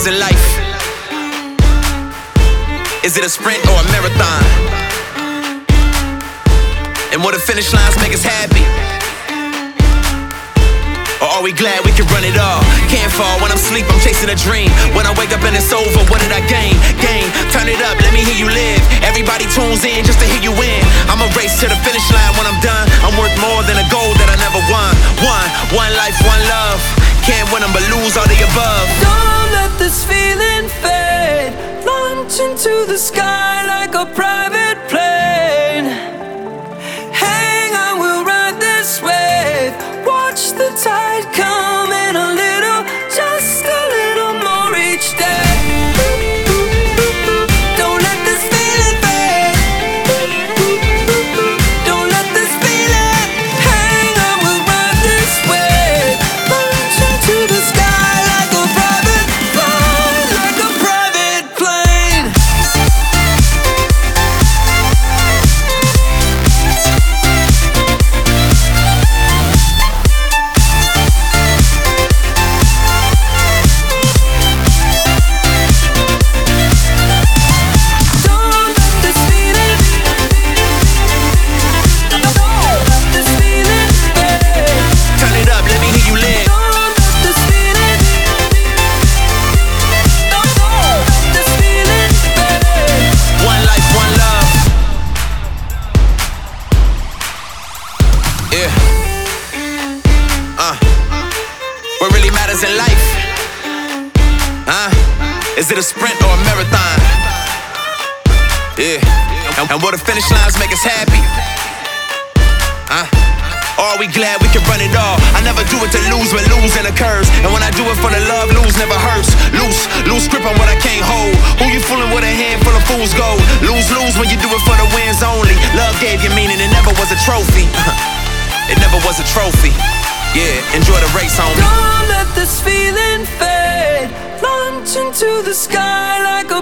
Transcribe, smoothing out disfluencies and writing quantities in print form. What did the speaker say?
matters in life? Is it a sprint or a marathon? And will the finish lines make us happy? Or are we glad we can run it all? Can't fall when I'm asleep, I'm chasing a dream. When I wake up and it's over, what did I gain? Turn it up, let me hear you live. Everybody tunes in just to hear you win. I'ma race to the finish line when I'm done. I'm worth more than a goal that I never won. One life, one love. Can't win them but lose all the above. Don't let this feeling fade. Launch into the sky like a private plane. Hang on, we'll ride this wave. Watch the tide come in a little, just a little more each day. Don't let this feeling fade. Don't let this feeling hang on, we'll ride this wave. Launch into the sky like a private plane, like a private plane. What really matters in life? Is it a sprint or a marathon? And will the finish lines make us happy? Or are we glad we can run it all? I never do it to lose, but losing occurs. And when I do it for the love, lose never hurts. Lose grip on what I can't hold. Who you fooling with a handful of fool's gold? Lose when you do it for the wins only. Love gave you meaning, it never was a trophy. It never was a trophy. Yeah, enjoy the race, homie. Don't let this feeling fade. Launch into the sky like a